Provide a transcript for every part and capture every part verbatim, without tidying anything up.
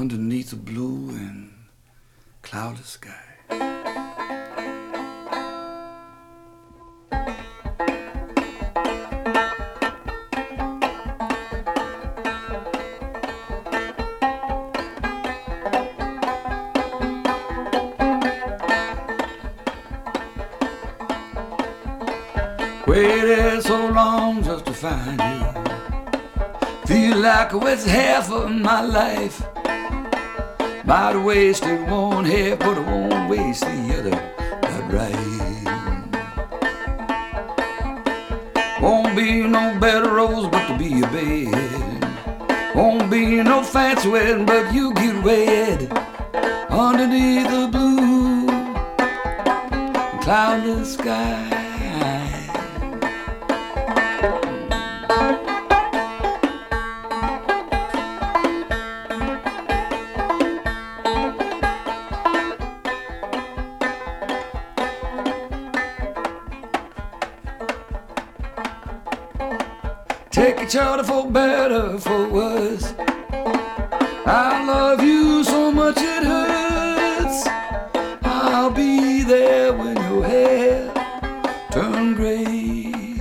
underneath a blue and cloudless sky. Waited so long just to find you. Feel like it was half of my life. Might have wasted one half, but I won't waste the other. Not right. Won't be no better rose but to be a bed. Won't be no fancy wedding, but you get wed underneath the blue cloudless sky. Take each other for better, for worse. I love you so much it hurts. I'll be there when your hair turns gray.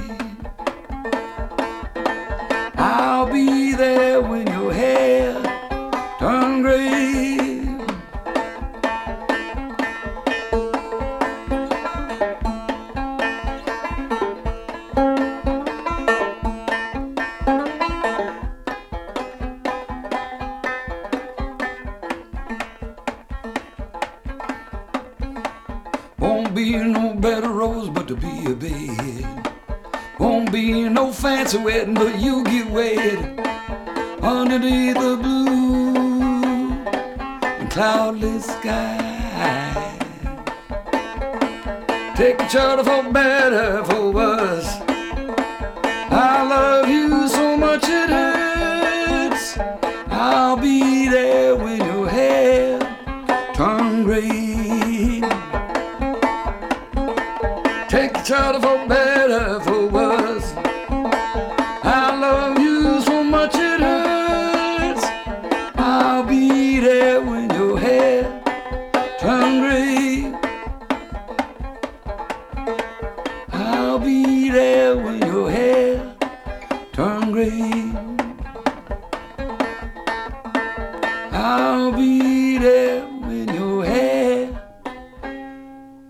I'll be there when your hair turns gray. Won't be no better rose but to be a bed. Won't be no fancy wedding, but you get wed underneath the blue and cloudless sky. Take each other for better, for worse. I love you so much it hurts. I'll be there when your hair turns gray. Take each other for better, for worse. I love you so much it hurts. I'll be there when your hair turns gray. I'll be there when your hair turns gray.